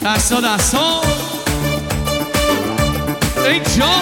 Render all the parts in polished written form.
دستا ای جان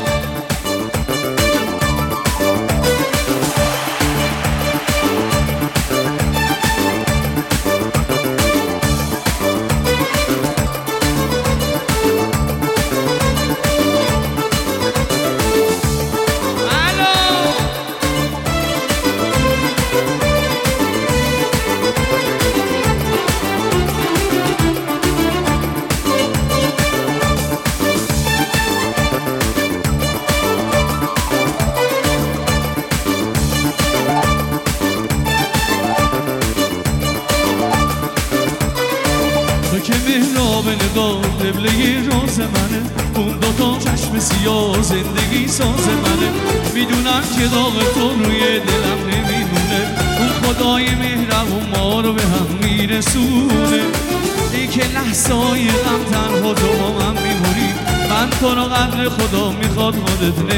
که مهراب نگاه قبله راز منه، اون دوتا چشم سیاه زندگی ساز منه. میدونم که داغ تو روی دلم نمیمونه، اون خدای مهربون ما رو به هم میرسونه. ای که لحظه‌های غم تنها تو با من میمونی، من تو رو قدر خدا میخواد خودت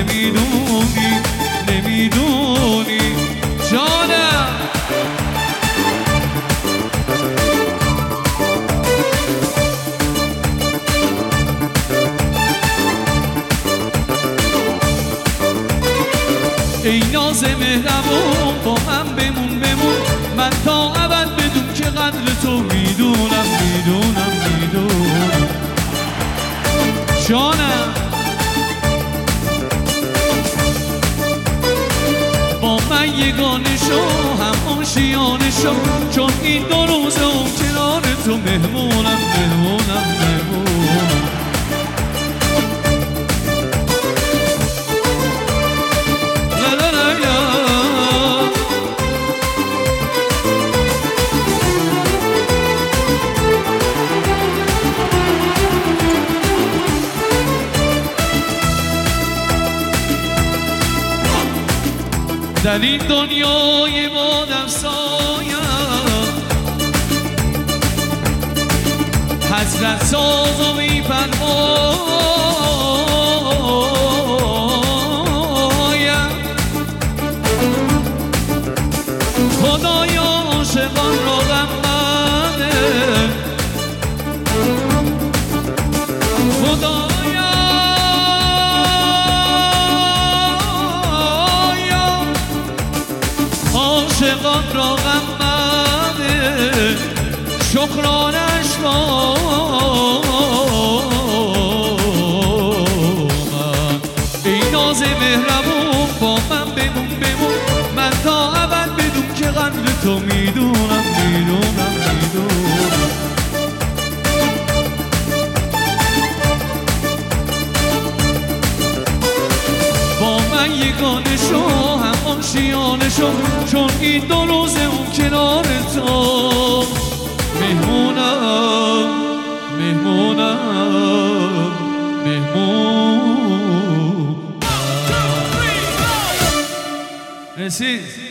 نمیدونی جانم. ای ناز مهربون با من بمون، من تا ابد بدون که قدر تو میدونم جانم. با من یگانه شو هم آشیانه شو، چون این دو روزه اون کنار تو مهمونم. در این دنیای مادم سایم حضرت ساز و میفرمایم، خدایا عاشقان را غم بده، خدایا عاشقان را غم بده، شکرانش با من. ای ناز مهربون با من بمون، من تا ابد بدون که قدر تو میدونم. با من یگانه شو هم آشیانه شو، چون این دو روزه اون کنار تو مهمونم. رسید